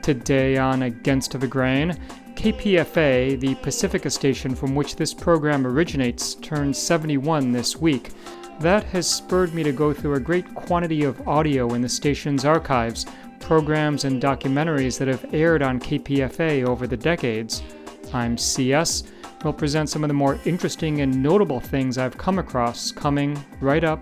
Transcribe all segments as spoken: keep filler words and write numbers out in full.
Today on Against the Grain, K P F A, the Pacifica station from which this program originates, turns seventy-one this week. That has spurred me to go through a great quantity of audio in the station's archives, programs and documentaries that have aired on K P F A over the decades. I'm C S. We'll present some of the more interesting and notable things I've come across coming right up.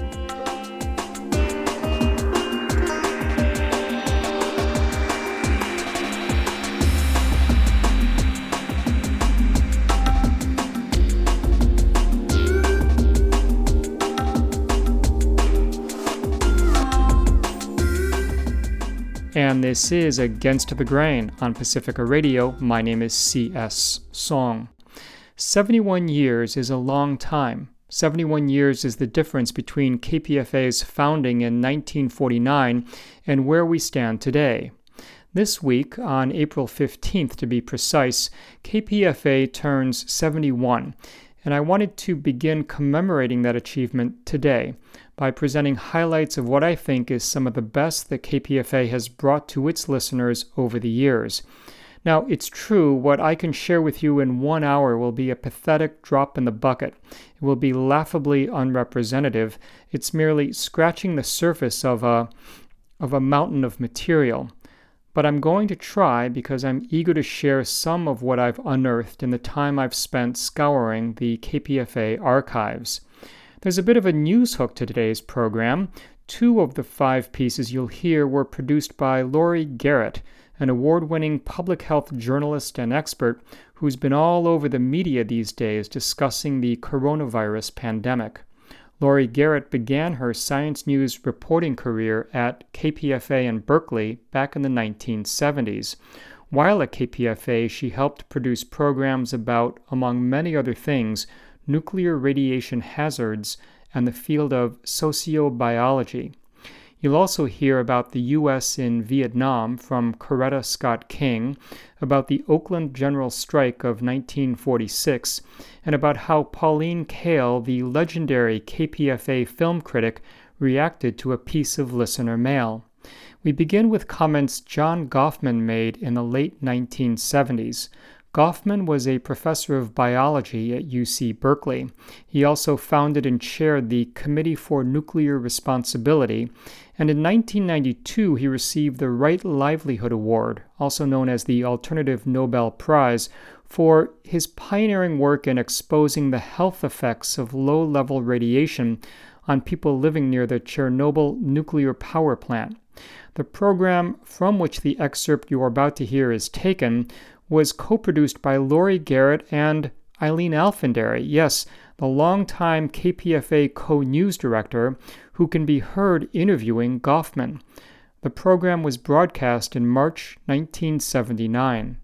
And this is Against the Grain on Pacifica Radio. My name is C S. Song. seventy-one years is a long time. seventy-one years is the difference between K P F A's founding in nineteen forty-nine and where we stand today. This week, on April fifteenth to be precise, K P F A turns seventy-one, and I wanted to begin commemorating that achievement today by presenting highlights of what I think is some of the best that K P F A has brought to its listeners over the years. Now, it's true, what I can share with you in one hour will be a pathetic drop in the bucket. It will be laughably unrepresentative. It's merely scratching the surface of a, of a mountain of material. But I'm going to try because I'm eager to share some of what I've unearthed in the time I've spent scouring the K P F A archives. There's a bit of a news hook to today's program. Two of the five pieces you'll hear were produced by Laurie Garrett, an award-winning public health journalist and expert who's been all over the media these days discussing the coronavirus pandemic. Laurie Garrett began her Science News reporting career at K P F A in Berkeley back in the nineteen seventies. While at K P F A, she helped produce programs about, among many other things, nuclear radiation hazards and the field of sociobiology. You'll also hear about the U S in Vietnam from Coretta Scott King, about the Oakland General Strike of nineteen forty-six, and about how Pauline Kael, the legendary K P F A film critic, reacted to a piece of listener mail. We begin with comments John Goffman made in the late nineteen seventies. Goffman was a professor of biology at U C Berkeley. He also founded and chaired the Committee for Nuclear Responsibility, and in nineteen ninety-two he received the Right Livelihood Award, also known as the Alternative Nobel Prize, for his pioneering work in exposing the health effects of low-level radiation on people living near the Chernobyl nuclear power plant. The program from which the excerpt you are about to hear is taken was co-produced by Laurie Garrett and Eileen Alfandary, yes, the longtime K P F A co-news director who can be heard interviewing Goffman. The program was broadcast in March nineteen seventy-nine.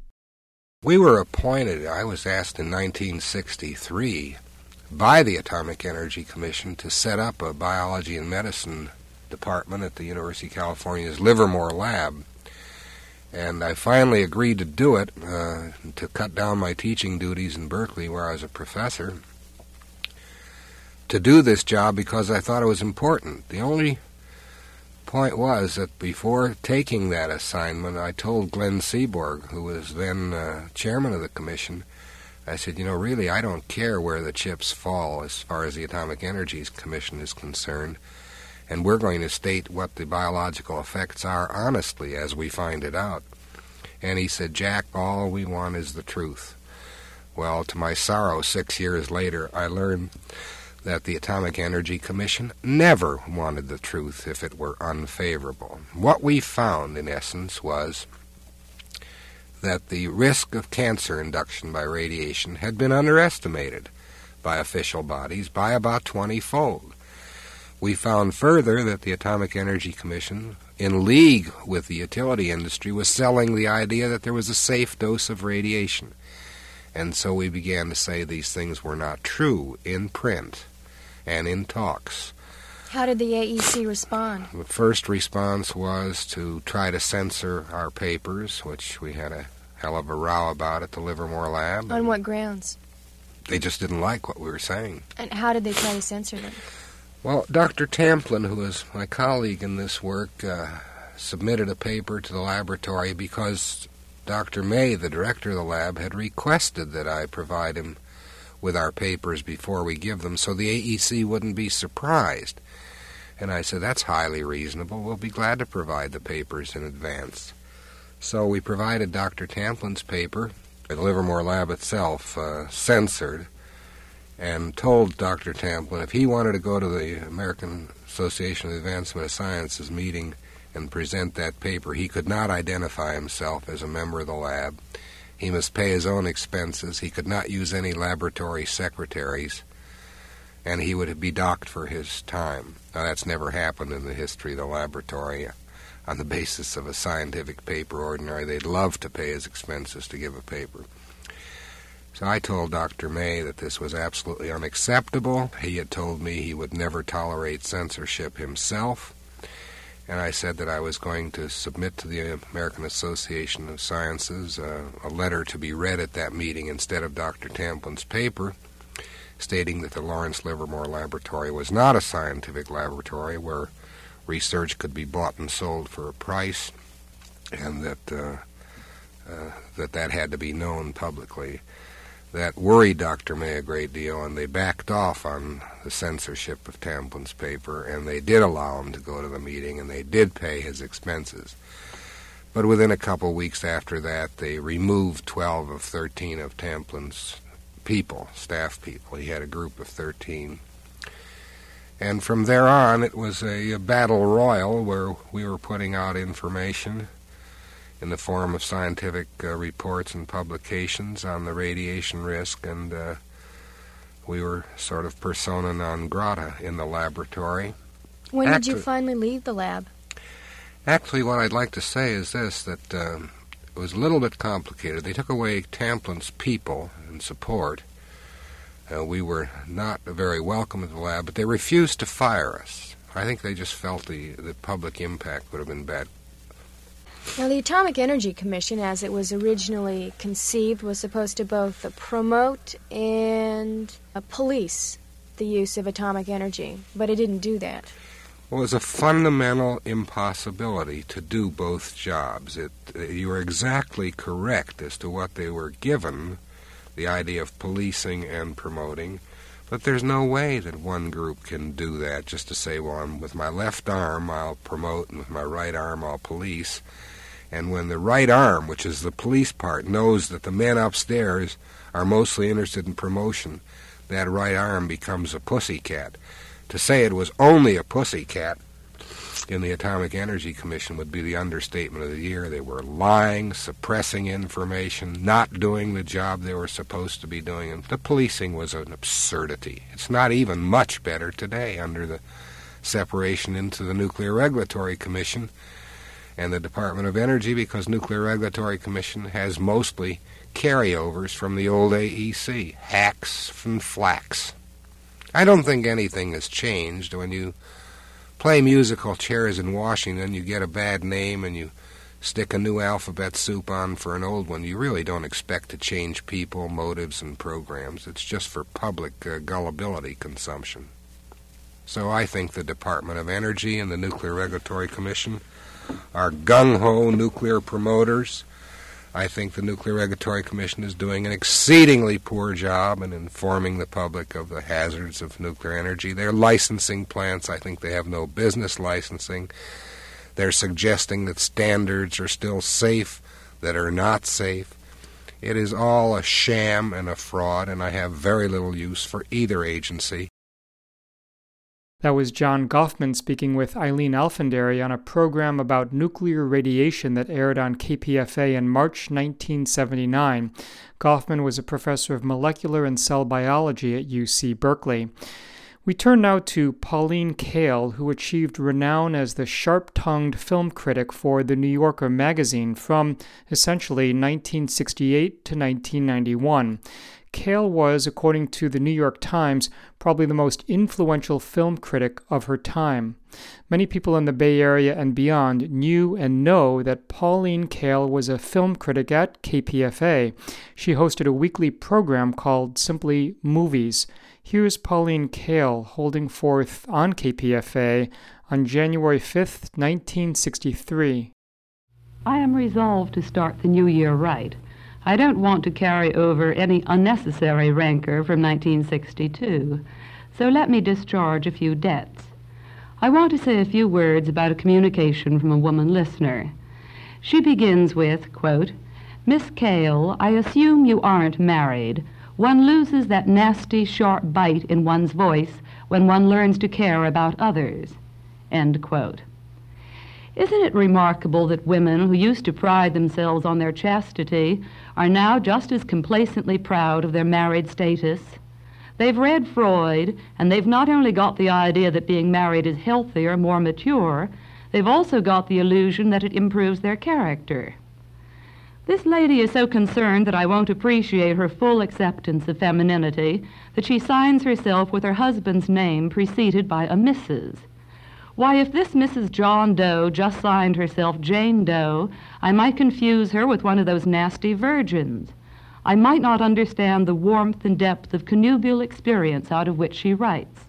We were appointed, I was asked in nineteen sixty-three, by the Atomic Energy Commission to set up a biology and medicine department at the University of California's Livermore lab. And I finally agreed to do it, uh, to cut down my teaching duties in Berkeley, where I was a professor, to do this job because I thought it was important. The only point was that before taking that assignment, I told Glenn Seaborg, who was then uh, chairman of the commission, I said, you know, really, I don't care where the chips fall as far as the Atomic Energy Commission is concerned. And we're going to state what the biological effects are honestly as we find it out. And he said, Jack, all we want is the truth. Well, to my sorrow, six years later, I learned that the Atomic Energy Commission never wanted the truth if it were unfavorable. What we found, in essence, was that the risk of cancer induction by radiation had been underestimated by official bodies by about twenty-fold. We found further that the Atomic Energy Commission, in league with the utility industry, was selling the idea that there was a safe dose of radiation. And so we began to say these things were not true in print and in talks. How did the A E C respond? The first response was to try to censor our papers, which we had a hell of a row about at the Livermore lab. On what grounds? They just didn't like what we were saying. And how did they try to censor them? Well, Doctor Tamplin, who is my colleague in this work, uh, submitted a paper to the laboratory because Doctor May, the director of the lab, had requested that I provide him with our papers before we give them so the A E C wouldn't be surprised. And I said, that's highly reasonable. We'll be glad to provide the papers in advance. So we provided Doctor Tamplin's paper, the Livermore lab itself, uh, censored, and told Doctor Tamplin if he wanted to go to the American Association of the Advancement of Sciences meeting and present that paper, he could not identify himself as a member of the lab. He must pay his own expenses. He could not use any laboratory secretaries, and he would be docked for his time. Now, that's never happened in the history of the laboratory. On the basis of a scientific paper, ordinary, they'd love to pay his expenses to give a paper. So I told Doctor May that this was absolutely unacceptable. He had told me he would never tolerate censorship himself. And I said that I was going to submit to the American Association of Sciences uh, a letter to be read at that meeting instead of Doctor Tamplin's paper, stating that the Lawrence Livermore Laboratory was not a scientific laboratory where research could be bought and sold for a price, and that uh, uh, that that had to be known publicly. That worried Doctor May a great deal, and they backed off on the censorship of Tamplin's paper, and they did allow him to go to the meeting, and they did pay his expenses. But within a couple weeks after that, they removed twelve of thirteen of Tamplin's people, staff people. He had a group of thirteen. And from there on, it was a, a battle royal where we were putting out information in the form of scientific uh, reports and publications on the radiation risk, and uh, we were sort of persona non grata in the laboratory. When Actu- did you finally leave the lab? Actually, what I'd like to say is this, that uh, it was a little bit complicated. They took away Tamplin's people and support. Uh, we were not very welcome at the lab, but they refused to fire us. I think they just felt the, the public impact would have been bad. Now, the Atomic Energy Commission, as it was originally conceived, was supposed to both uh, promote and uh, police the use of atomic energy, but it didn't do that. Well, it was a fundamental impossibility to do both jobs. It, uh, you are exactly correct as to what they were given, the idea of policing and promoting, but there's no way that one group can do that, just to say, well, I'm, with my left arm I'll promote, and with my right arm I'll police. And when the right arm, which is the police part, knows that the men upstairs are mostly interested in promotion, that right arm becomes a pussycat. To say it was only a pussycat in the Atomic Energy Commission would be the understatement of the year. They were lying, suppressing information, not doing the job they were supposed to be doing. And the policing was an absurdity. It's not even much better today under the separation into the Nuclear Regulatory Commission and the Department of Energy, because Nuclear Regulatory Commission has mostly carryovers from the old A E C, hacks from flax. I don't think anything has changed. When you play musical chairs in Washington, you get a bad name and you stick a new alphabet soup on for an old one. You really don't expect to change people, motives, and programs. It's just for public uh, gullibility consumption. So I think the Department of Energy and the Nuclear Regulatory Commission are gung-ho nuclear promoters. I think the Nuclear Regulatory Commission is doing an exceedingly poor job in informing the public of the hazards of nuclear energy. They're licensing plants. I think they have no business licensing. They're suggesting that standards are still safe that are not safe. It is all a sham and a fraud, and I have very little use for either agency. That was John Goffman speaking with Eileen Alfandary on a program about nuclear radiation that aired on K P F A in March nineteen seventy-nine. Goffman was a professor of molecular and cell biology at U C Berkeley. We turn now to Pauline Kael, who achieved renown as the sharp-tongued film critic for The New Yorker magazine from essentially nineteen sixty-eight to nineteen ninety-one. Kael was, according to the New York Times, probably the most influential film critic of her time. Many people in the Bay Area and beyond knew and know that Pauline Kael was a film critic at K P F A. She hosted a weekly program called simply Movies. Here's Pauline Kael holding forth on K P F A on January fifth, nineteen sixty-three. I am resolved to start the new year right. I don't want to carry over any unnecessary rancor from nineteen sixty-two, so let me discharge a few debts. I want to say a few words about a communication from a woman listener. She begins with, quote, "Miss Cale, I assume you aren't married. One loses that nasty, sharp bite in one's voice when one learns to care about others." End quote. Isn't it remarkable that women who used to pride themselves on their chastity are now just as complacently proud of their married status? They've read Freud, and they've not only got the idea that being married is healthier, more mature, they've also got the illusion that it improves their character. This lady is so concerned that I won't appreciate her full acceptance of femininity that she signs herself with her husband's name preceded by a Missus Why, if this Missus John Doe just signed herself Jane Doe, I might confuse her with one of those nasty virgins. I might not understand the warmth and depth of connubial experience out of which she writes.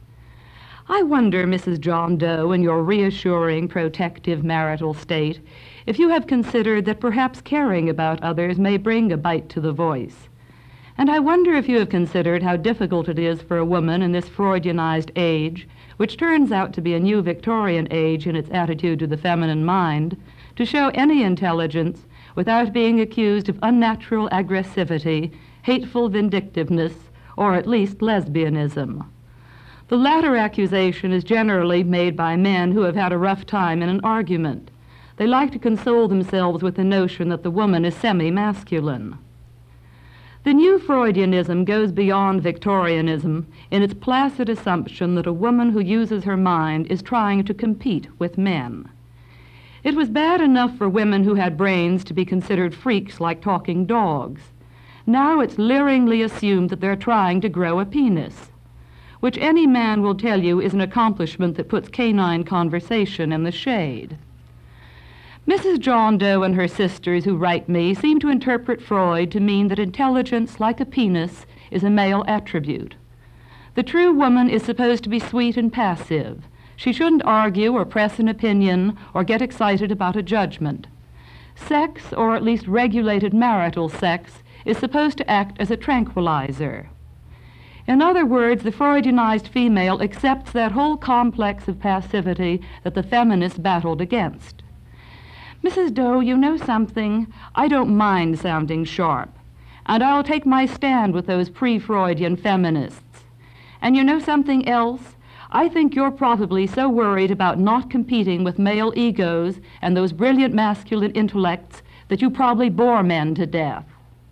I wonder, Missus John Doe, in your reassuring, protective marital state, if you have considered that perhaps caring about others may bring a bite to the voice. And I wonder if you have considered how difficult it is for a woman in this Freudianized age, which turns out to be a new Victorian age in its attitude to the feminine mind, to show any intelligence without being accused of unnatural aggressivity, hateful vindictiveness, or at least lesbianism. The latter accusation is generally made by men who have had a rough time in an argument. They like to console themselves with the notion that the woman is semi-masculine. The new Freudianism goes beyond Victorianism in its placid assumption that a woman who uses her mind is trying to compete with men. It was bad enough for women who had brains to be considered freaks like talking dogs. Now it's leeringly assumed that they're trying to grow a penis, which any man will tell you is an accomplishment that puts canine conversation in the shade. Missus John Doe and her sisters who write me seem to interpret Freud to mean that intelligence, like a penis, is a male attribute. The true woman is supposed to be sweet and passive. She shouldn't argue or press an opinion or get excited about a judgment. Sex, or at least regulated marital sex, is supposed to act as a tranquilizer. In other words, the Freudianized female accepts that whole complex of passivity that the feminists battled against. Missus Doe, you know something? I don't mind sounding sharp, and I'll take my stand with those pre-Freudian feminists. And you know something else? I think you're probably so worried about not competing with male egos and those brilliant masculine intellects that you probably bore men to death.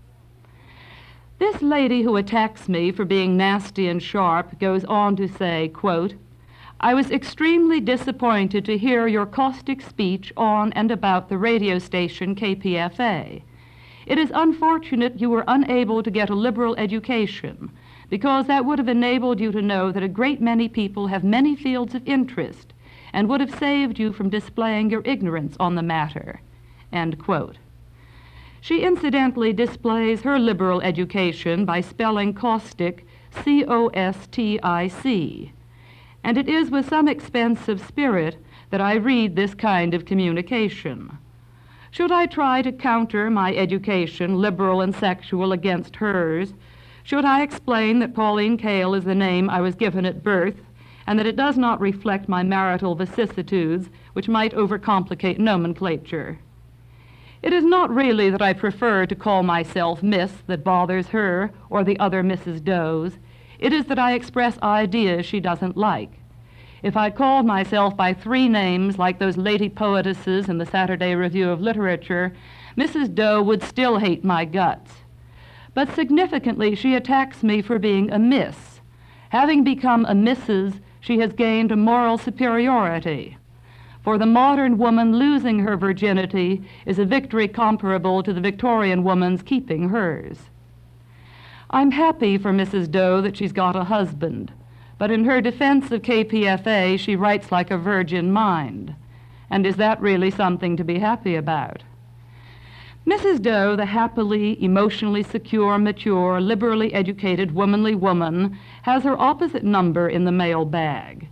This lady who attacks me for being nasty and sharp goes on to say, quote, "I was extremely disappointed to hear your caustic speech on and about the radio station K P F A. It is unfortunate you were unable to get a liberal education, because that would have enabled you to know that a great many people have many fields of interest and would have saved you from displaying your ignorance on the matter." End quote. She incidentally displays her liberal education by spelling caustic C O S T I C. And it is with some expense of spirit that I read this kind of communication. Should I try to counter my education, liberal and sexual, against hers? Should I explain that Pauline Kael is the name I was given at birth, and that it does not reflect my marital vicissitudes, which might overcomplicate nomenclature? It is not really that I prefer to call myself Miss that bothers her or the other Missus Does. It is that I express ideas she doesn't like. If I called myself by three names like those lady poetesses in the Saturday Review of Literature, Missus Doe would still hate my guts. But significantly, she attacks me for being a miss. Having become a Missus, she has gained a moral superiority. For the modern woman, losing her virginity is a victory comparable to the Victorian woman's keeping hers. I'm happy for Missus Doe that she's got a husband, but in her defense of K P F A, she writes like a virgin mind. And is that really something to be happy about? Missus Doe, the happily, emotionally secure, mature, liberally educated, womanly woman, has her opposite number in the mail bag.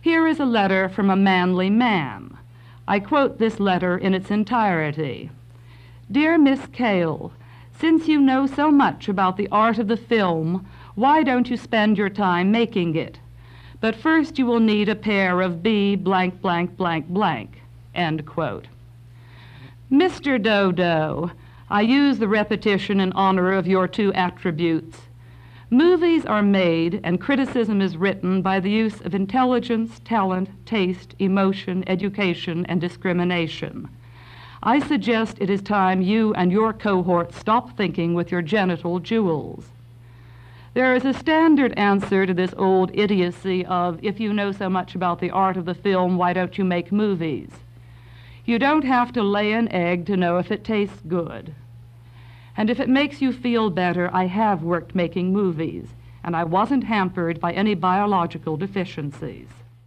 Here is a letter from a manly man. I quote this letter in its entirety. Dear Miss Cale, since you know so much about the art of the film, why don't you spend your time making it? But first you will need a pair of B blank blank blank blank, end quote. Mister Dodo, I use the repetition in honor of your two attributes. Movies are made and criticism is written by the use of intelligence, talent, taste, emotion, education, and discrimination. I suggest it is time you and your cohort stop thinking with your genital jewels. There is a standard answer to this old idiocy of, if you know so much about the art of the film, why don't you make movies? You don't have to lay an egg to know if it tastes good. And if it makes you feel better, I have worked making movies, and I wasn't hampered by any biological deficiencies.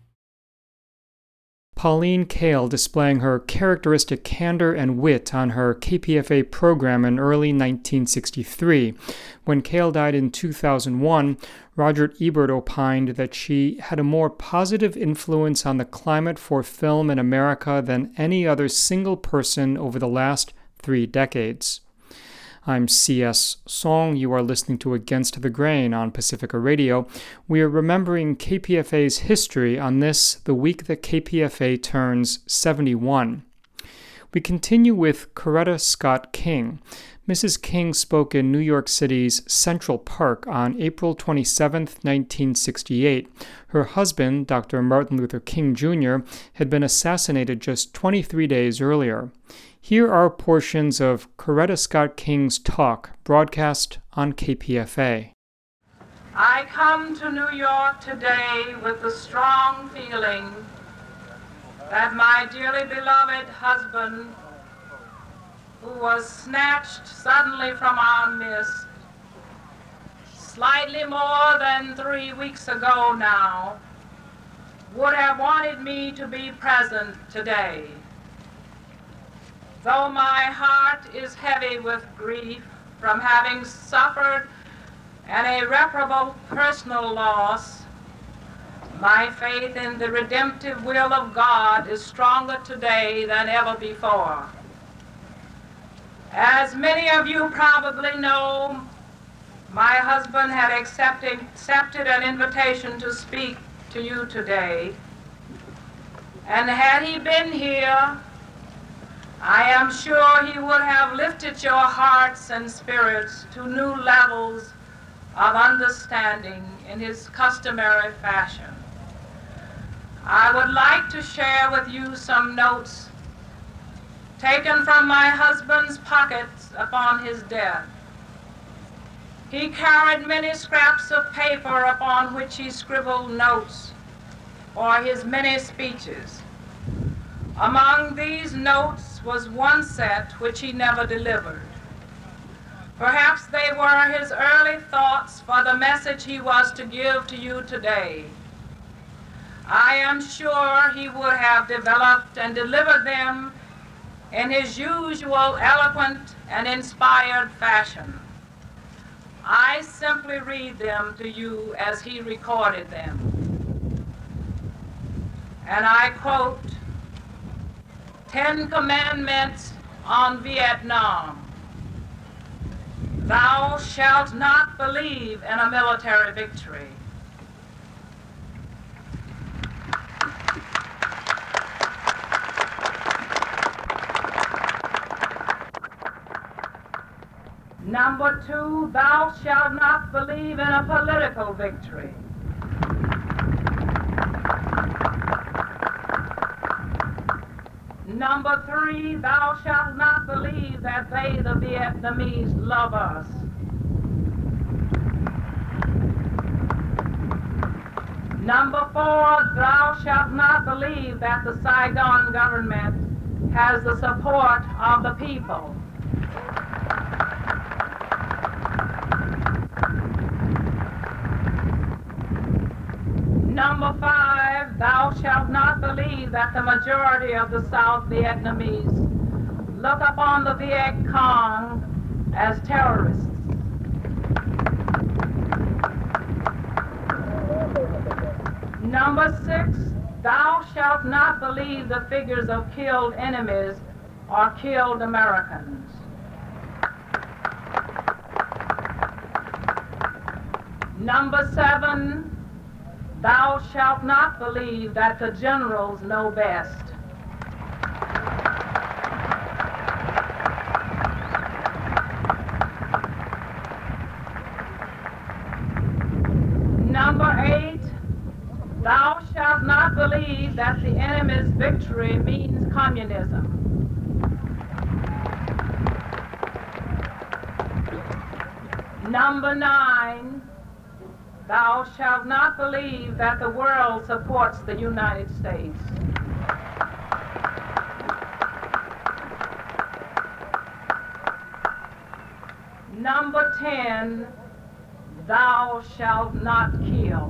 Pauline Kael displaying her characteristic candor and wit on her K P F A program in early nineteen sixty-three. When Kael died in two thousand one, Roger Ebert opined that she had a more positive influence on the climate for film in America than any other single person over the last three decades. I'm C S Song. You are listening to Against the Grain on Pacifica Radio. We are remembering K P F A's history on this, the week that K P F A turns seventy-one. We continue with Coretta Scott King. Missus King spoke in New York City's Central Park on April twenty-seventh, nineteen sixty-eight. Her husband, Doctor Martin Luther King Junior, had been assassinated just twenty-three days earlier. Here are portions of Coretta Scott King's talk, broadcast on K P F A. I come to New York today with the strong feeling that my dearly beloved husband, who was snatched suddenly from our midst, slightly more than three weeks ago now, would have wanted me to be present today. Though my heart is heavy with grief from having suffered an irreparable personal loss, my faith in the redemptive will of God is stronger today than ever before. As many of you probably know, my husband had accepted, accepted an invitation to speak to you today. And had he been here, I am sure he would have lifted your hearts and spirits to new levels of understanding in his customary fashion. I would like to share with you some notes taken from my husband's pockets upon his death. He carried many scraps of paper upon which he scribbled notes for his many speeches. Among these notes was one set which he never delivered. Perhaps they were his early thoughts for the message he was to give to you today. I am sure he would have developed and delivered them in his usual eloquent and inspired fashion. I simply read them to you as he recorded them. And I quote, Ten Commandments on Vietnam. Thou shalt not believe in a military victory. Number two, thou shalt not believe in a political victory. Number three, thou shalt not believe that they, the Vietnamese, love us. Number four, thou shalt not believe that the Saigon government has the support of the people. Number five, thou shalt not believe that the majority of the South Vietnamese look upon the Viet Cong as terrorists. Number six, Thou shalt not believe the figures of killed enemies or killed Americans. Number seven, thou shalt not believe that the generals know best. Number eight, thou shalt not believe that the enemy's victory means communism. Number nine, thou shalt not believe that the world supports the United States. Number ten, thou shalt not kill.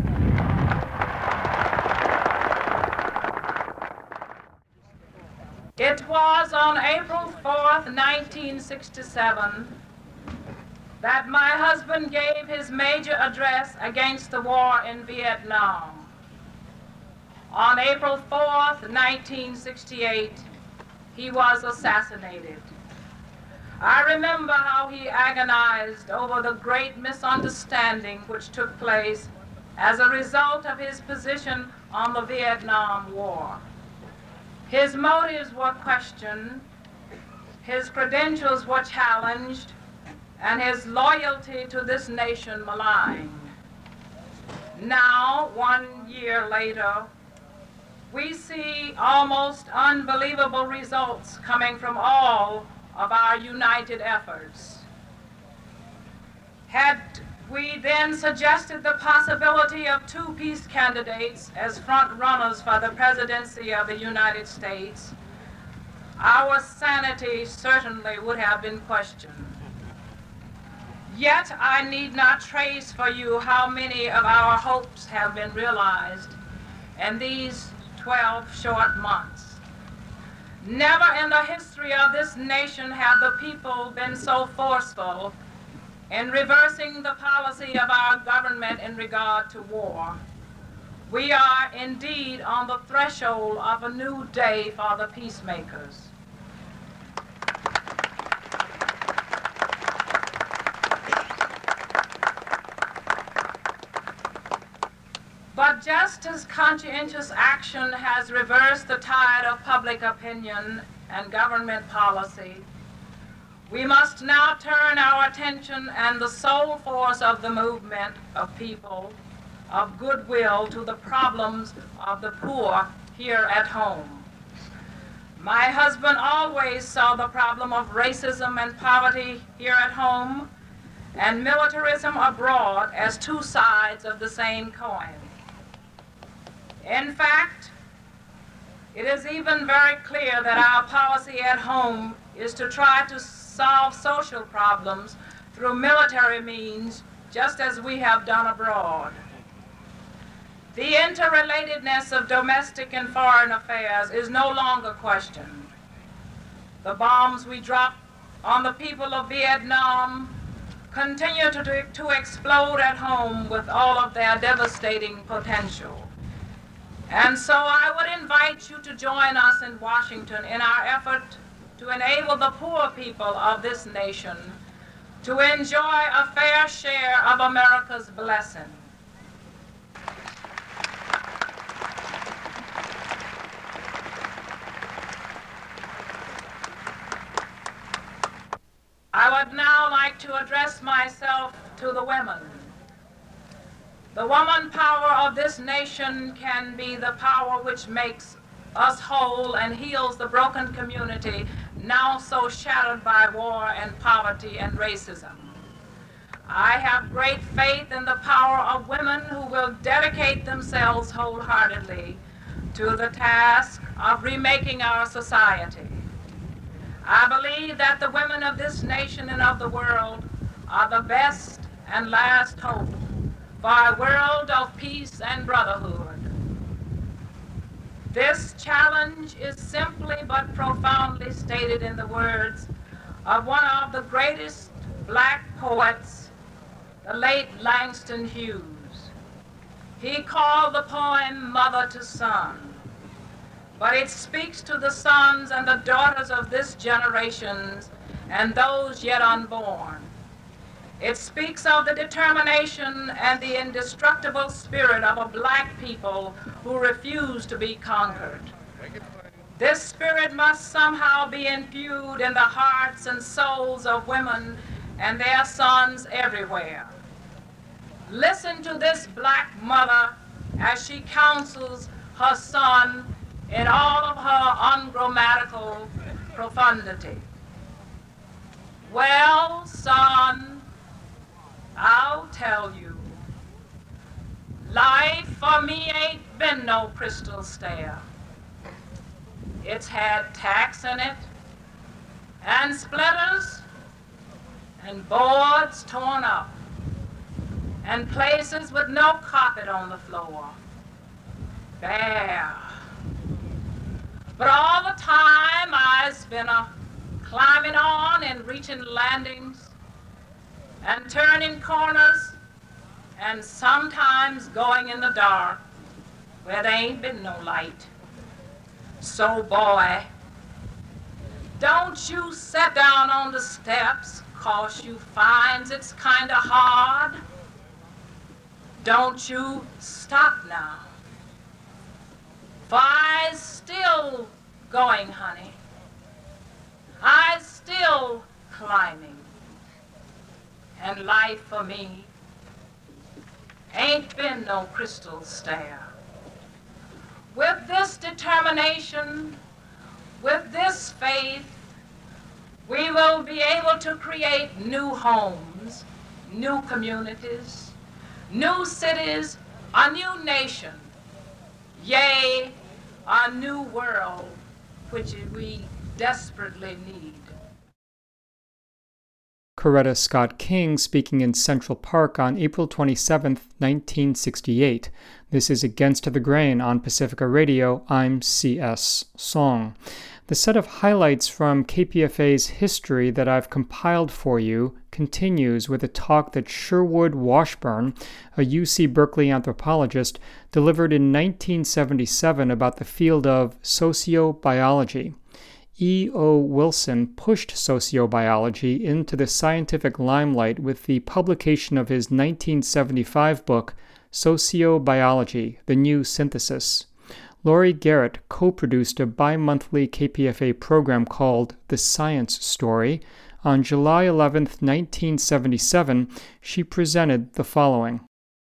It was on April fourth, nineteen sixty-seven, that my husband gave his major address against the war in Vietnam. On April fourth, nineteen sixty-eight, he was assassinated. I remember how he agonized over the great misunderstanding which took place as a result of his position on the Vietnam War. His motives were questioned, his credentials were challenged, and his loyalty to this nation maligned. Now, one year later, we see almost unbelievable results coming from all of our united efforts. Had we then suggested the possibility of two peace candidates as front runners for the presidency of the United States, our sanity certainly would have been questioned. Yet I need not trace for you how many of our hopes have been realized in these twelve short months. Never in the history of this nation have the people been so forceful in reversing the policy of our government in regard to war. We are indeed on the threshold of a new day for the peacemakers. But just as conscientious action has reversed the tide of public opinion and government policy, we must now turn our attention and the sole force of the movement of people of goodwill to the problems of the poor here at home. My husband always saw the problem of racism and poverty here at home and militarism abroad as two sides of the same coin. In fact, it is even very clear that our policy at home is to try to solve social problems through military means, just as we have done abroad. The interrelatedness of domestic and foreign affairs is no longer questioned. The bombs we drop on the people of Vietnam continue to, to explode at home with all of their devastating potential. And so I would invite you to join us in Washington in our effort to enable the poor people of this nation to enjoy a fair share of America's blessing. I would now like to address myself to the women. The woman power of this nation can be the power which makes us whole and heals the broken community now so shattered by war and poverty and racism. I have great faith in the power of women who will dedicate themselves wholeheartedly to the task of remaking our society. I believe that the women of this nation and of the world are the best and last hope for a world of peace and brotherhood. This challenge is simply but profoundly stated in the words of one of the greatest black poets, the late Langston Hughes. He called the poem Mother to Son, but it speaks to the sons and the daughters of this generation and those yet unborn. It speaks of the determination and the indestructible spirit of a black people who refuse to be conquered. This spirit must somehow be imbued in the hearts and souls of women and their sons everywhere. Listen to this black mother as she counsels her son in all of her ungrammatical profundity. Well, son, I'll tell you, life for me ain't been no crystal stair. It's had tacks in it, and splinters, and boards torn up, and places with no carpet on the floor, bare. But all the time I've been a climbing on and reaching landings, and turning corners, and sometimes going in the dark where there ain't been no light. So boy, don't you sit down on the steps 'cause you finds it's kinda hard. Don't you stop now, for I's still going, honey. I's still climbing. And life for me ain't been no crystal stair. With this determination, with this faith, we will be able to create new homes, new communities, new cities, a new nation, yea, a new world, which we desperately need. Coretta Scott King speaking in Central Park on April twenty-seventh, nineteen sixty-eight. This is Against the Grain on Pacifica Radio. I'm C S. Song. The set of highlights from K P F A's history that I've compiled for you continues with a talk that Sherwood Washburn, a U C Berkeley anthropologist, delivered in nineteen seventy-seven about the field of sociobiology. E O Wilson pushed sociobiology into the scientific limelight with the publication of his nineteen seventy-five book, Sociobiology, The New Synthesis. Laurie Garrett co-produced a bi-monthly K P F A program called The Science Story. On July eleventh, nineteen seventy-seven, she presented the following.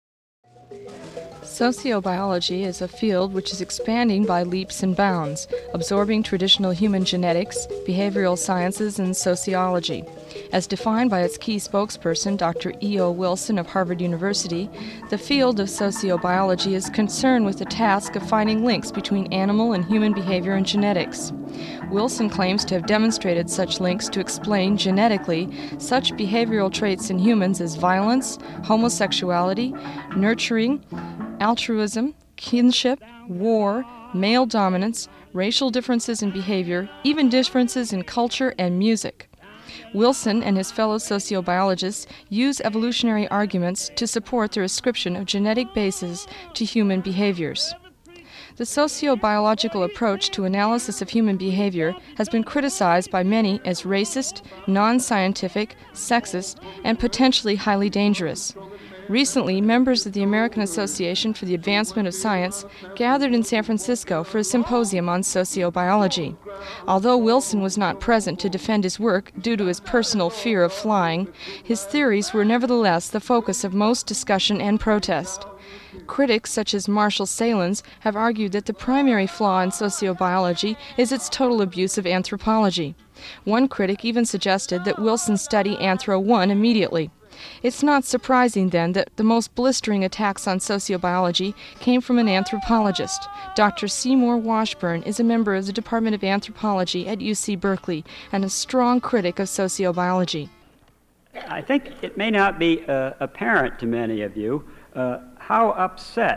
Sociobiology is a field which is expanding by leaps and bounds, absorbing traditional human genetics, behavioral sciences, and sociology. As defined by its key spokesperson, Doctor E O Wilson of Harvard University, the field of sociobiology is concerned with the task of finding links between animal and human behavior and genetics. Wilson claims to have demonstrated such links to explain genetically such behavioral traits in humans as violence, homosexuality, nurturing, altruism, kinship, war, male dominance, racial differences in behavior, even differences in culture and music. Wilson and his fellow sociobiologists use evolutionary arguments to support their ascription of genetic bases to human behaviors. The sociobiological approach to analysis of human behavior has been criticized by many as racist, non-scientific, sexist, and potentially highly dangerous. Recently, members of the American Association for the Advancement of Science gathered in San Francisco for a symposium on sociobiology. Although Wilson was not present to defend his work due to his personal fear of flying, his theories were nevertheless the focus of most discussion and protest. Critics such as Marshall Salins have argued that the primary flaw in sociobiology is its total abuse of anthropology. One critic even suggested that Wilson study Anthro one immediately. It's not surprising, then, that the most blistering attacks on sociobiology came from an anthropologist. Doctor Seymour Washburn is a member of the Department of Anthropology at U C Berkeley and a strong critic of sociobiology. I think it may not be uh, apparent to many of you uh, how upset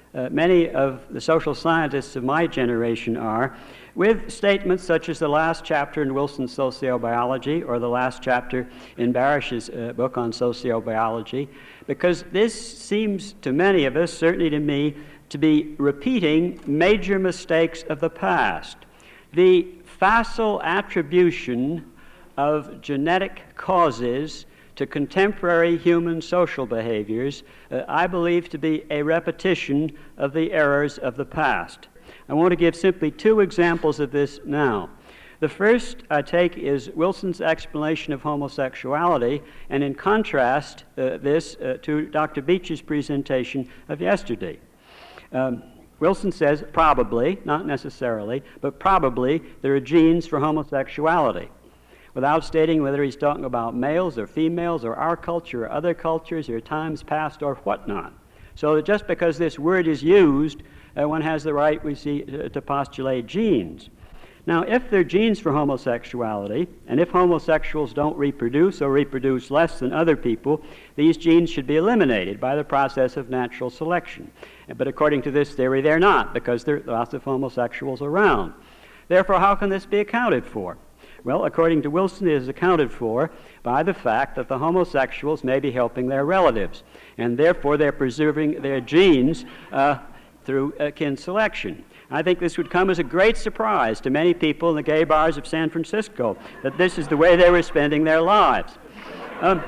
uh, many of the social scientists of my generation are, with statements such as the last chapter in Wilson's Sociobiology or the last chapter in Barish's uh, book on sociobiology, because this seems to many of us, certainly to me, to be repeating major mistakes of the past. The facile attribution of genetic causes to contemporary human social behaviors, uh, I believe to be a repetition of the errors of the past. I want to give simply two examples of this now. The first I take is Wilson's explanation of homosexuality, and in contrast uh, this uh, to Doctor Beach's presentation of yesterday. Um, Wilson says probably, not necessarily, but probably there are genes for homosexuality, without stating whether he's talking about males or females or our culture or other cultures or times past or whatnot. So that just because this word is used, uh, one has the right, we see, uh, to postulate genes. Now, if there are genes for homosexuality, and if homosexuals don't reproduce or reproduce less than other people, these genes should be eliminated by the process of natural selection. But according to this theory, they're not, because there are lots of homosexuals around. Therefore, how can this be accounted for? Well, according to Wilson, it is accounted for by the fact that the homosexuals may be helping their relatives, and therefore they're preserving their genes uh, through uh, kin selection. I think this would come as a great surprise to many people in the gay bars of San Francisco, that this is the way they were spending their lives. Um,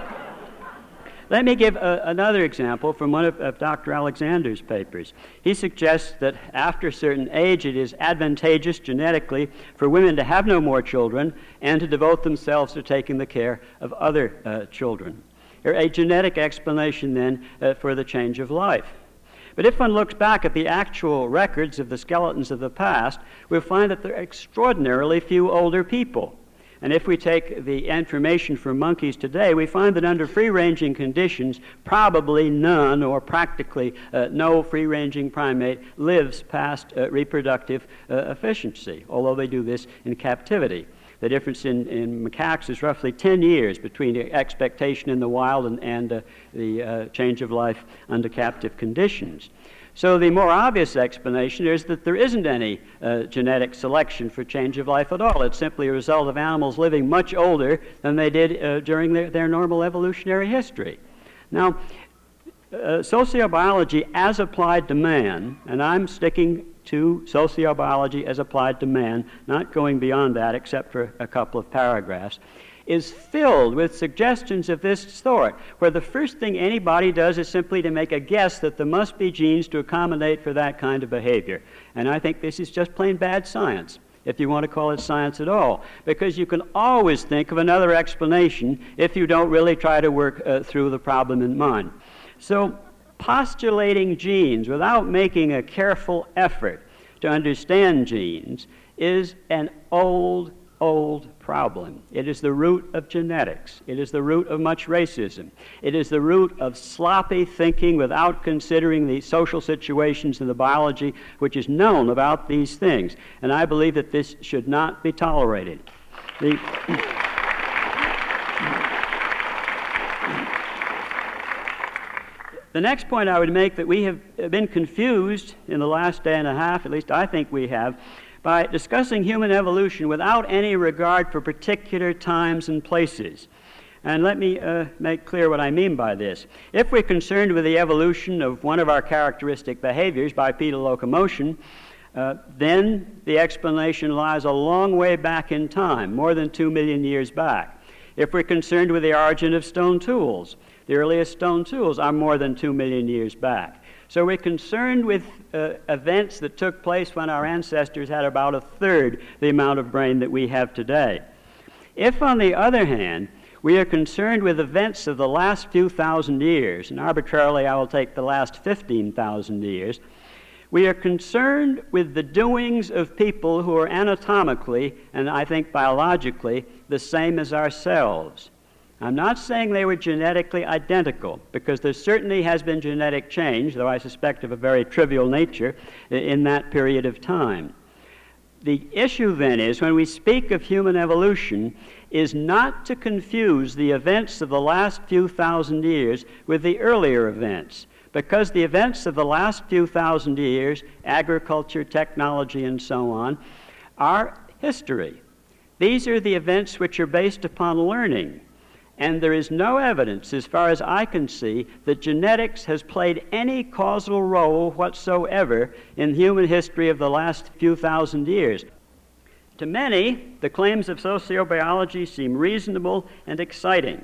let me give a, another example from one of, of Doctor Alexander's papers. He suggests that after a certain age it is advantageous genetically for women to have no more children and to devote themselves to taking the care of other uh, children. A genetic explanation then uh, for the change of life. But if one looks back at the actual records of the skeletons of the past, we'll find that there are extraordinarily few older people. And if we take the information from monkeys today, we find that under free-ranging conditions, probably none or practically uh, no free-ranging primate lives past uh, reproductive uh, efficiency, although they do this in captivity. The difference in, in macaques is roughly ten years between the expectation in the wild and, and uh, the uh, change of life under captive conditions. So the more obvious explanation is that there isn't any uh, genetic selection for change of life at all. It's simply a result of animals living much older than they did uh, during their, their normal evolutionary history. Now, uh, sociobiology as applied to man, and I'm sticking to sociobiology as applied to man, not going beyond that except for a couple of paragraphs, is filled with suggestions of this sort, where the first thing anybody does is simply to make a guess that there must be genes to accommodate for that kind of behavior. And I think this is just plain bad science, if you want to call it science at all, because you can always think of another explanation if you don't really try to work uh, through the problem in mind. So postulating genes without making a careful effort to understand genes is an old, old problem. It is the root of genetics. It is the root of much racism. It is the root of sloppy thinking without considering the social situations in the biology which is known about these things. And I believe that this should not be tolerated. The The next point I would make, that we have been confused in the last day and a half, at least I think we have, by discussing human evolution without any regard for particular times and places. And let me uh, make clear what I mean by this. If we're concerned with the evolution of one of our characteristic behaviors, bipedal locomotion, uh, then the explanation lies a long way back in time, more than two million years back. If we're concerned with the origin of stone tools, the earliest stone tools are more than two million years back. So we're concerned with uh, events that took place when our ancestors had about a third the amount of brain that we have today. If, on the other hand, we are concerned with events of the last few thousand years, and arbitrarily I will take the last fifteen thousand years, we are concerned with the doings of people who are anatomically, and I think biologically, the same as ourselves. I'm not saying they were genetically identical, because there certainly has been genetic change, though I suspect of a very trivial nature, in that period of time. The issue then is, when we speak of human evolution, is not to confuse the events of the last few thousand years with the earlier events, because the events of the last few thousand years, agriculture, technology, and so on, are history. These are the events which are based upon learning. And there is no evidence, as far as I can see, that genetics has played any causal role whatsoever in human history of the last few thousand years. To many, the claims of sociobiology seem reasonable and exciting.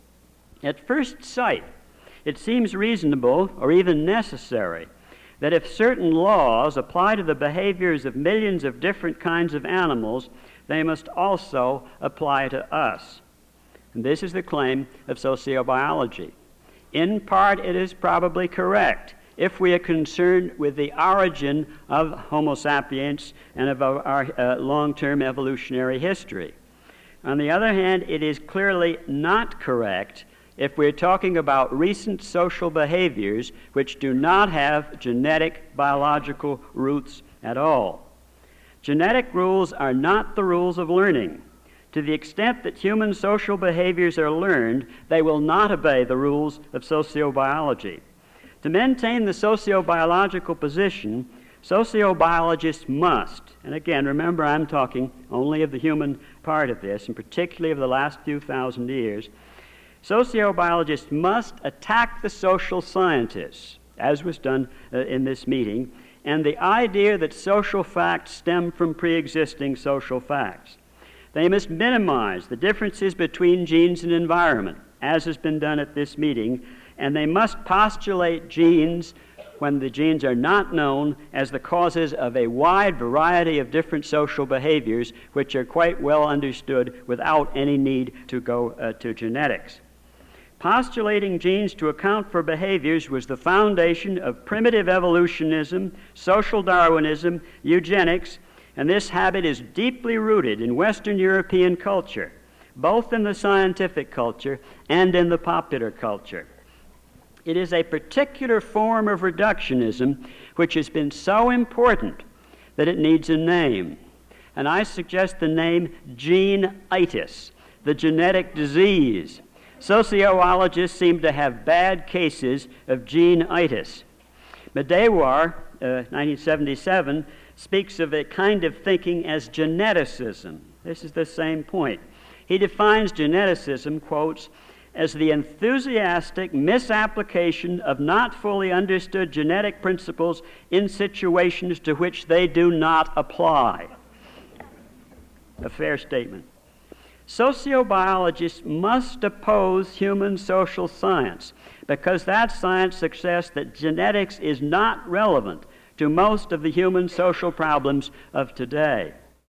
At first sight, it seems reasonable or even necessary that if certain laws apply to the behaviors of millions of different kinds of animals, they must also apply to us. And this is the claim of sociobiology. In part, it is probably correct if we are concerned with the origin of Homo sapiens and of our, our uh, long-term evolutionary history. On the other hand, it is clearly not correct if we're talking about recent social behaviors which do not have genetic biological roots at all. Genetic rules are not the rules of learning. To the extent that human social behaviors are learned, they will not obey the rules of sociobiology. To maintain the sociobiological position, sociobiologists must, and again, remember I'm talking only of the human part of this, and particularly of the last few thousand years, sociobiologists must attack the social scientists, as was done uh, in this meeting, and the idea that social facts stem from pre-existing social facts. They must minimize the differences between genes and environment, as has been done at this meeting, and they must postulate genes, when the genes are not known, as the causes of a wide variety of different social behaviors which are quite well understood without any need to go uh, to genetics. Postulating genes to account for behaviors was the foundation of primitive evolutionism, social Darwinism, eugenics, and this habit is deeply rooted in Western European culture, both in the scientific culture and in the popular culture. It is a particular form of reductionism which has been so important that it needs a name. And I suggest the name gene-itis, the genetic disease. Sociologists seem to have bad cases of gene-itis. Medawar, uh, nineteen seventy-seven, speaks of a kind of thinking as geneticism. This is the same point. He defines geneticism, quotes, as the enthusiastic misapplication of not fully understood genetic principles in situations to which they do not apply. A fair statement. Sociobiologists must oppose human social science because that science suggests that genetics is not relevant to most of the human social problems of today.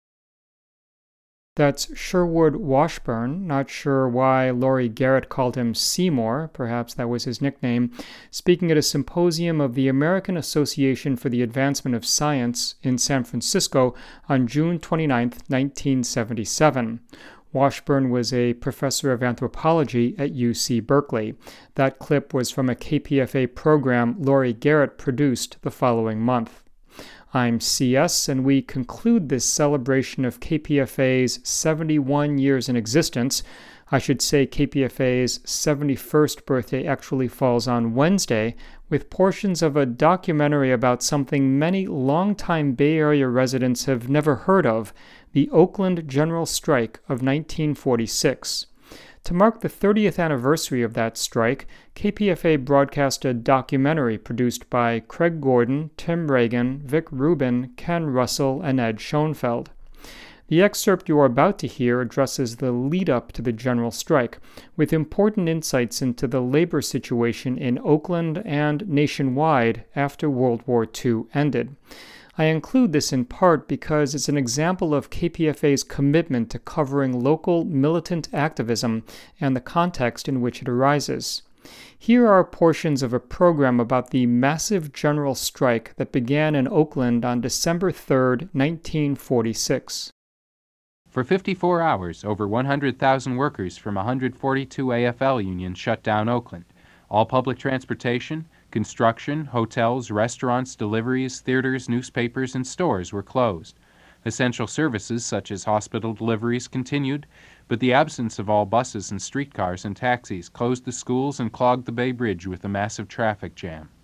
That's Sherwood Washburn, not sure why Laurie Garrett called him Seymour, perhaps that was his nickname, speaking at a symposium of the American Association for the Advancement of Science in San Francisco on June twenty-ninth, nineteen seventy-seven. Washburn was a professor of anthropology at U C Berkeley. That clip was from a K P F A program Laurie Garrett produced the following month. I'm C S, and we conclude this celebration of K P F A's seventy-one years in existence. I should say K P F A's seventy-first birthday actually falls on Wednesday, with portions of a documentary about something many longtime Bay Area residents have never heard of, the Oakland General Strike of nineteen forty-six. To mark the thirtieth anniversary of that strike, K P F A broadcast a documentary produced by Craig Gordon, Tim Reagan, Vic Rubin, Ken Russell, and Ed Schoenfeld. The excerpt you are about to hear addresses the lead-up to the general strike, with important insights into the labor situation in Oakland and nationwide after World War Two ended. I include this in part because it's an example of K P F A's commitment to covering local militant activism and the context in which it arises. Here are portions of a program about the massive general strike that began in Oakland on December third, nineteen forty-six. For fifty-four hours, over one hundred thousand workers from one hundred forty-two A F L unions shut down Oakland. All public transportation, construction, hotels, restaurants, deliveries, theaters, newspapers, and stores were closed. Essential services such as hospital deliveries continued, but the absence of all buses and streetcars and taxis closed the schools and clogged the Bay Bridge with a massive traffic jam.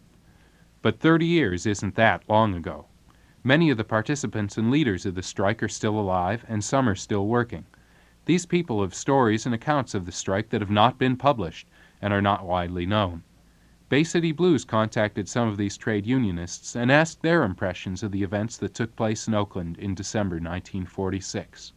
But thirty years isn't that long ago. Many of the participants and leaders of the strike are still alive, and some are still working. These people have stories and accounts of the strike that have not been published and are not widely known. Bay City Blues contacted some of these trade unionists and asked their impressions of the events that took place in Oakland in December nineteen forty-six.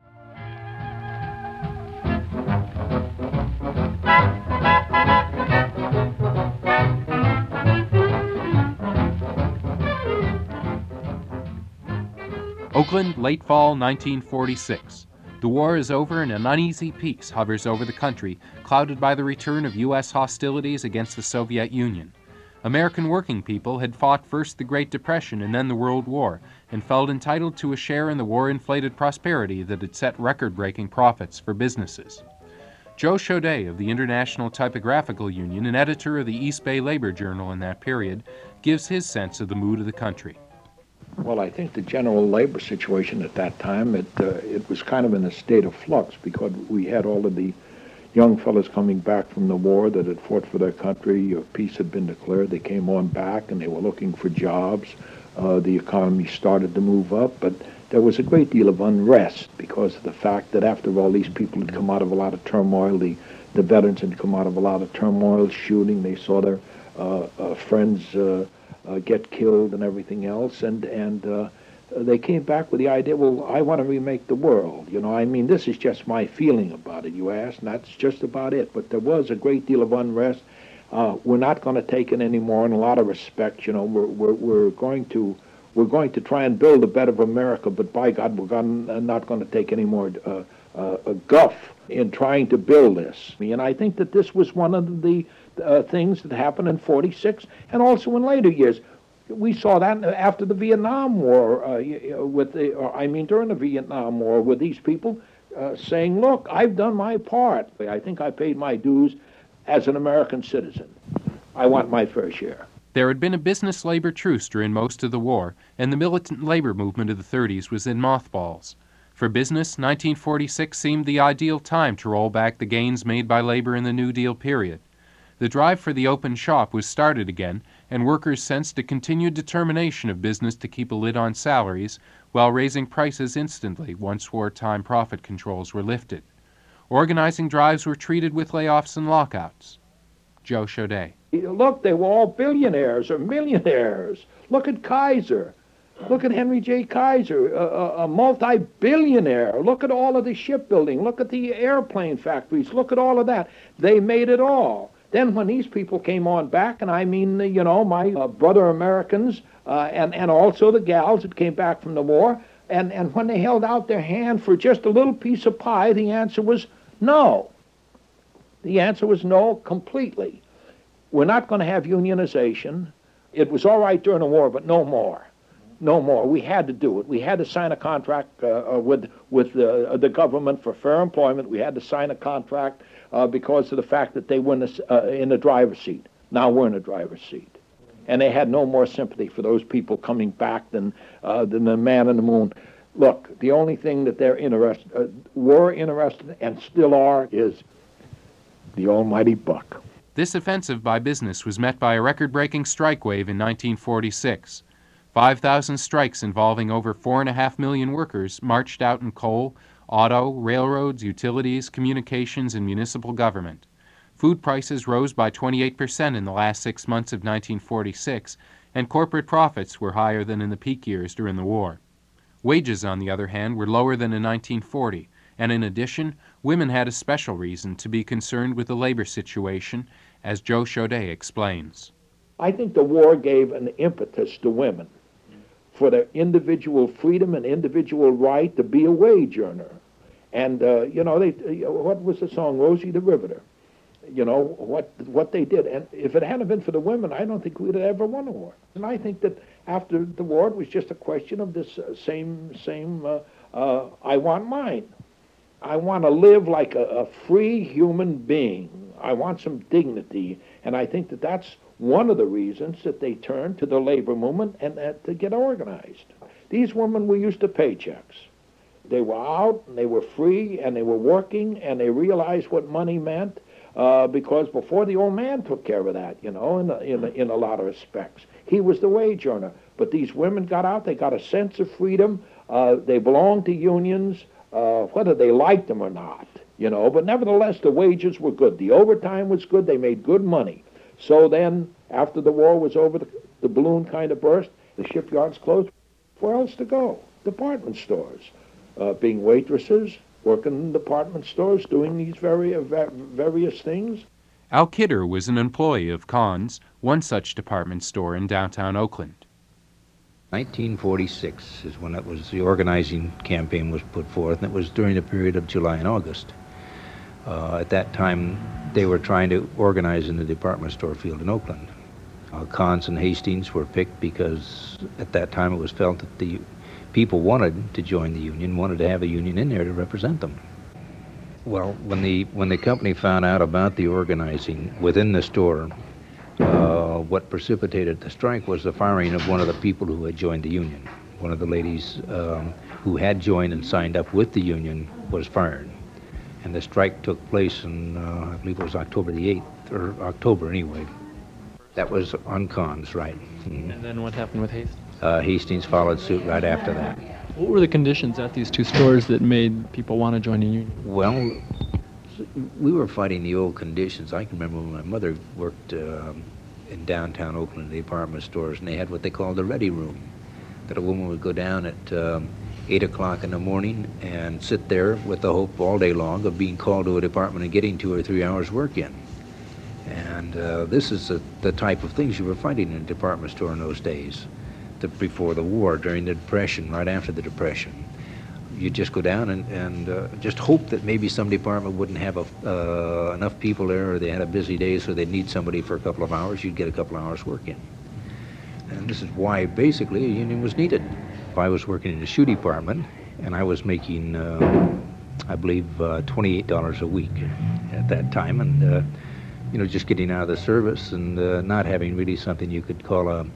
Oakland, late fall nineteen forty-six. The war is over and an uneasy peace hovers over the country, clouded by the return of U S hostilities against the Soviet Union. American working people had fought first the Great Depression and then the World War, and felt entitled to a share in the war-inflated prosperity that had set record-breaking profits for businesses. Joe Chaudet of the International Typographical Union and editor of the East Bay Labor Journal in that period gives his sense of the mood of the country. Well, I think the general labor situation at that time, it uh, it was kind of in a state of flux because we had all of the young fellows coming back from the war that had fought for their country. Uh, peace had been declared. They came on back and they were looking for jobs. Uh, the economy started to move up, but there was a great deal of unrest because of the fact that after all, these people had come out of a lot of turmoil. The, the veterans had come out of a lot of turmoil, shooting. They saw their uh, uh, friends uh, Uh, get killed and everything else, and and uh, they came back with the idea, well, I want to remake the world. You know, I mean, this is just my feeling about it, you ask, and that's just about it. But there was a great deal of unrest. Uh, we're not going to take it anymore in a lot of respects. You know, we're we're we're going to we're going to try and build a better America, but by God, we're gonna, not going to take any more uh, uh, guff in trying to build this. And I think that this was one of the Uh, things that happened in forty-six and also in later years. We saw that after the Vietnam War, uh, with the, or, I mean during the Vietnam War, with these people uh, saying, look, I've done my part. I think I paid my dues as an American citizen. I want my fair share. There had been a business-labor truce during most of the war, and the militant labor movement of the thirties was in mothballs. For business, nineteen forty-six seemed the ideal time to roll back the gains made by labor in the New Deal period. The drive for the open shop was started again, and workers sensed a continued determination of business to keep a lid on salaries while raising prices instantly once wartime profit controls were lifted. Organizing drives were treated with layoffs and lockouts. Joe Chaudet. Look, they were all billionaires or millionaires. Look at Kaiser. Look at Henry J. Kaiser, a, a multi-billionaire. Look at all of the shipbuilding. Look at the airplane factories. Look at all of that. They made it all. Then when these people came on back, and I mean, you know, my uh, brother Americans, uh, and, and also the gals that came back from the war, and, and when they held out their hand for just a little piece of pie, the answer was no. The answer was no completely. We're not going to have unionization. It was all right during the war, but no more. No more. We had to do it. We had to sign a contract uh, with, with the, uh, the government for fair employment. We had to sign a contract Uh, because of the fact that they were in the, uh, in the driver's seat. Now we're in the driver's seat. And they had no more sympathy for those people coming back than, uh, than the man in the moon. Look, the only thing that they're interested, uh, were interested and still are is the almighty buck. This offensive by business was met by a record-breaking strike wave in nineteen forty-six. five thousand strikes involving over four and a half million workers marched out in coal, auto, railroads, utilities, communications, and municipal government. Food prices rose by twenty-eight percent in the last six months of nineteen forty-six, and corporate profits were higher than in the peak years during the war. Wages, on the other hand, were lower than in nineteen forty, and in addition, women had a special reason to be concerned with the labor situation, as Joe Chaudet explains. I think the war gave an impetus to women for their individual freedom and individual right to be a wage earner. And, uh, you know, they, uh, what was the song, Rosie the Riveter? You know, what what they did. And if it hadn't been for the women, I don't think we'd have ever won a war. And I think that after the war, it was just a question of this uh, same, same uh, uh, I want mine. I want to live like a, a free human being. I want some dignity. And I think that that's one of the reasons that they turned to the labor movement and uh, to get organized. These women were used to paychecks. They were out, and they were free, and they were working, and they realized what money meant. uh, because before the old man took care of that, you know, in a, in a, in a lot of respects. He was the wage earner. But these women got out, they got a sense of freedom, uh, they belonged to unions, uh, whether they liked them or not, you know, but nevertheless the wages were good. The overtime was good, they made good money. So then, after the war was over, the, the balloon kind of burst, the shipyards closed. Where else to go? Department stores. Uh, being waitresses, working in department stores, doing these very, uh, various things. Al Kidder was an employee of Kahn's, one such department store in downtown Oakland. nineteen forty-six is when it was the organizing campaign was put forth, and it was during the period of July and August. Uh, at that time, they were trying to organize in the department store field in Oakland. Uh, Kahn's and Hastings were picked because at that time it was felt that the people wanted to join the union, wanted to have a union in there to represent them. Well, when the when the company found out about the organizing within the store, uh, what precipitated the strike was the firing of one of the people who had joined the union. One of the ladies um, who had joined and signed up with the union was fired. And the strike took place in, uh, I believe it was October the eighth, or October anyway. That was on Kahn's, right. Mm-hmm. And then what happened with Hastings? Uh, Hastings followed suit right after that. What were the conditions at these two stores that made people want to join the union? Well, we were fighting the old conditions. I can remember when my mother worked uh, in downtown Oakland in the department stores, and they had what they called the ready room, that a woman would go down at um, eight o'clock in the morning and sit there with the hope all day long of being called to a department and getting two or three hours work in. And uh, this is a, the type of things you were fighting in a department store in those days, the, before the war, during the Depression, right after the Depression. You'd just go down and, and uh, just hope that maybe some department wouldn't have a, uh, enough people there, or they had a busy day so they'd need somebody for a couple of hours. You'd get a couple of hours work in. And this is why basically a union was needed. If I was working in the shoe department and I was making, uh, I believe, uh, twenty-eight dollars a week at that time, and uh, you know, just getting out of the service and uh, not having really something you could call a,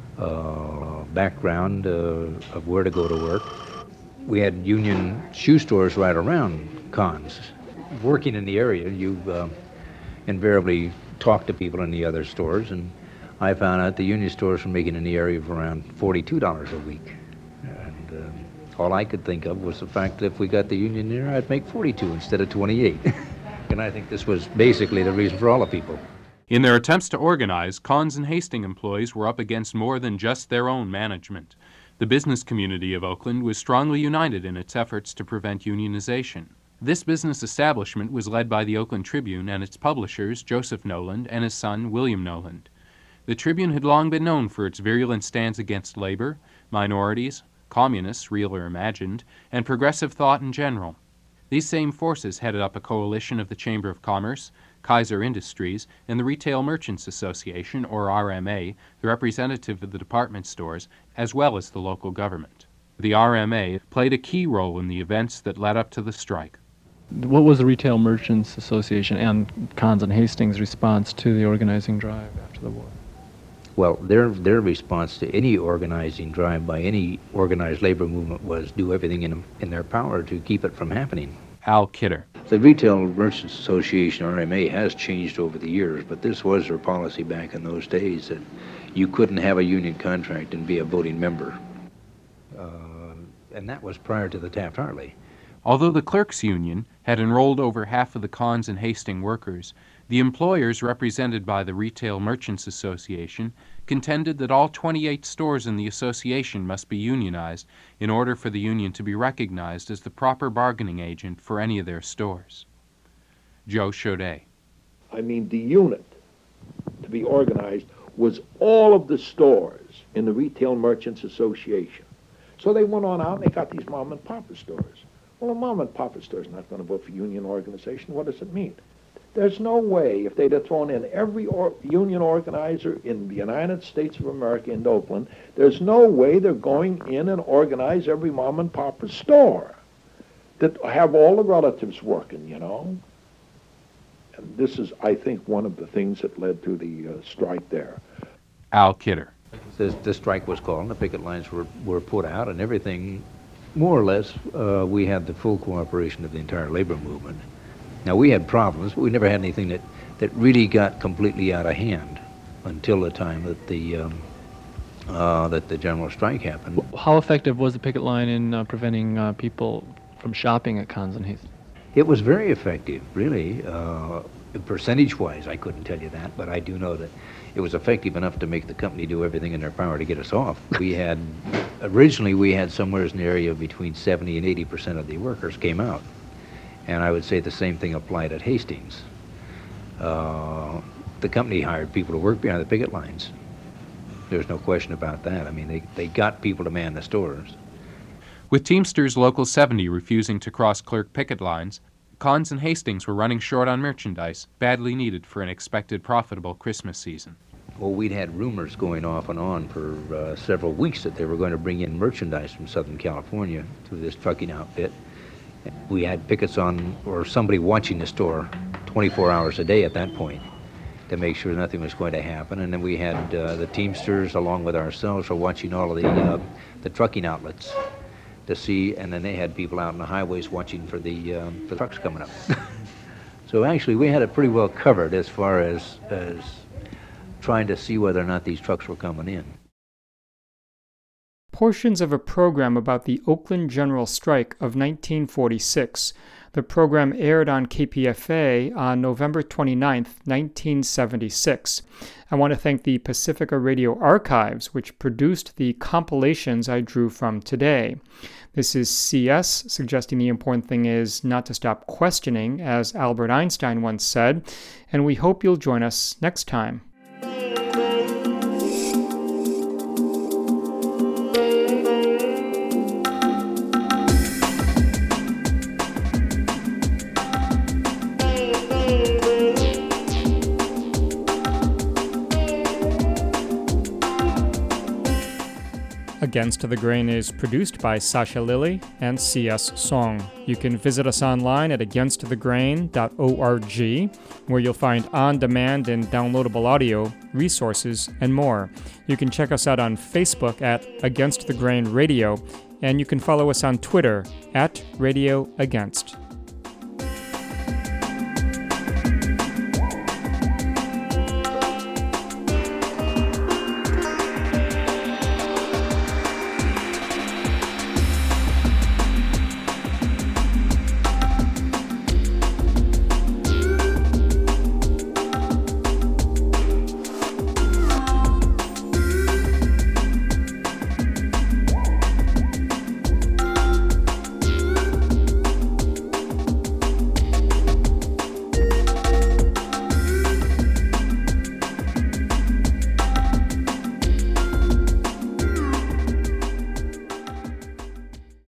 a background uh, of where to go to work. We had union shoe stores right around Kahn's. Working in the area, you uh, invariably talk to people in the other stores, and I found out the union stores were making in the area of around forty-two dollars a week. And uh, all I could think of was the fact that if we got the union there, I'd make forty-two instead of twenty-eight. And I think this was basically the reason for all the people. In their attempts to organize, Kahn's and Hastings employees were up against more than just their own management. The business community of Oakland was strongly united in its efforts to prevent unionization. This business establishment was led by the Oakland Tribune and its publishers, Joseph Noland and his son, William Noland. The Tribune had long been known for its virulent stands against labor, minorities, communists, real or imagined, and progressive thought in general. These same forces headed up a coalition of the Chamber of Commerce, Kaiser Industries, and the Retail Merchants Association, or R M A, the representative of the department stores, as well as the local government. The R M A played a key role in the events that led up to the strike. What was the Retail Merchants Association and Kahn's and Hastings' response to the organizing drive after the war? Well, their their response to any organizing drive by any organized labor movement was do everything in in their power to keep it from happening. Al Kidder. The Retail Merchants Association, R M A, has changed over the years, but this was their policy back in those days, that you couldn't have a union contract and be a voting member. Uh, and that was prior to the Taft-Hartley. Although the clerks' union had enrolled over half of the Kahn's and Hastings workers, the employers represented by the Retail Merchants Association contended that all twenty-eight stores in the association must be unionized in order for the union to be recognized as the proper bargaining agent for any of their stores. Joe Chaudet. I mean, the unit to be organized was all of the stores in the Retail Merchants Association. So they went on out and they got these mom and pop stores. Well, a mom and pop store is not going to vote for union organization. What does it mean? There's no way, if they'd have thrown in every or union organizer in the United States of America in Oakland, there's no way they're going in and organize every mom and pop store that have all the relatives working, you know. And this is, I think, one of the things that led to the uh, strike there. Al Kidder. The, the strike was called, and the picket lines were, were put out, and everything, more or less, uh, we had the full cooperation of the entire labor movement. Now, we had problems, but we never had anything that, that really got completely out of hand until the time that the um, uh, that the general strike happened. How effective was the picket line in uh, preventing uh, people from shopping at Cons and Hastings? It was very effective, really. Uh, percentage-wise, I couldn't tell you that, but I do know that it was effective enough to make the company do everything in their power to get us off. We had, originally we had somewhere in the area of between seventy and eighty percent of the workers came out. And I would say the same thing applied at Hastings. Uh, the company hired people to work behind the picket lines. There's no question about that. I mean, they, they got people to man the stores. With Teamsters Local seventy refusing to cross clerk picket lines, Cons and Hastings were running short on merchandise, badly needed for an expected profitable Christmas season. Well, we'd had rumors going off and on for uh, several weeks that they were going to bring in merchandise from Southern California through this trucking outfit. We had pickets on, or somebody watching the store twenty-four hours a day at that point to make sure nothing was going to happen. And then we had uh, the Teamsters, along with ourselves, were watching all of the, uh, the trucking outlets to see, and then they had people out on the highways watching for the, um, for the trucks coming up. So actually, we had it pretty well covered as far as, as trying to see whether or not these trucks were coming in. Portions of a program about the Oakland General Strike of nineteen forty-six. The program aired on K P F A on November twenty-ninth, nineteen seventy-six. I want to thank the Pacifica Radio Archives, which produced the compilations I drew from today. This is C S, suggesting the important thing is not to stop questioning, as Albert Einstein once said, and we hope you'll join us next time. Against the Grain is produced by Sasha Lilly and C S Song. You can visit us online at against the grain dot org, where you'll find on-demand and downloadable audio, resources, and more. You can check us out on Facebook at Against the Grain Radio, and you can follow us on Twitter at Radio Against.